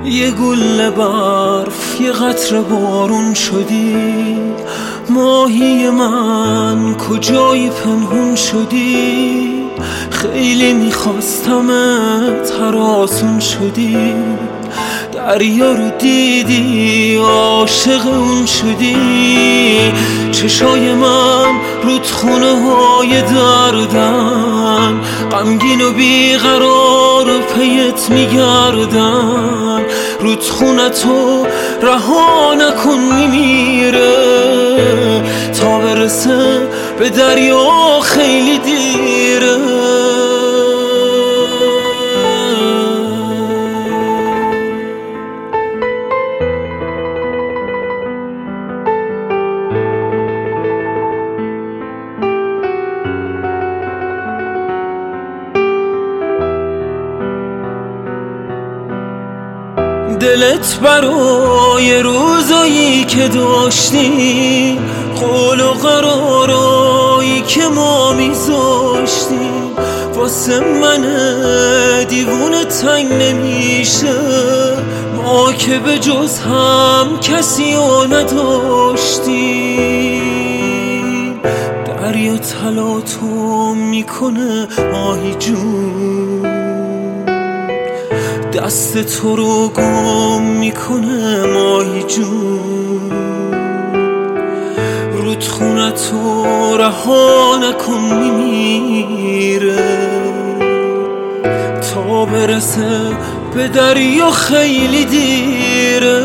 یه گل برف، یه قطره بارون شدی. ماهی من کجایی پنهون شدی؟ خیلی میخواستمت هر آسون شدی. دریا رو دیدی عاشق اون شدی. چشای من رودخونه های دردن، غمگین و بیقرار پیت میگردن. رودخونتو رها نکن میمیره، تا برسه به دریا خیلی دیره. دلت برای روزایی که داشتیم، قول و قرارایی که ما میذاشتیم، واسه من دیوونه تنگ نمیشه. ما که به جز هم کسی رو نداشتیم. دریا تلاطم میکنه ماهی جون، دست تو رو گم میکنه ماهی جون. رودخونتو رها نکن میمیره، تا برسه به دریا خیلی دیره.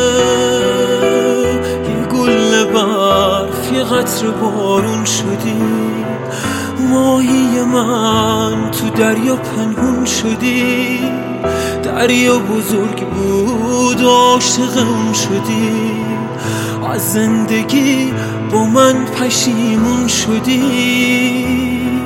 یه گل برف، یه قطره بارون شدی. ماهی من تو دریا پنهون شدی. دریا بزرگ بود عاشق اون شدی. از زندگی با من پشیمون شدی.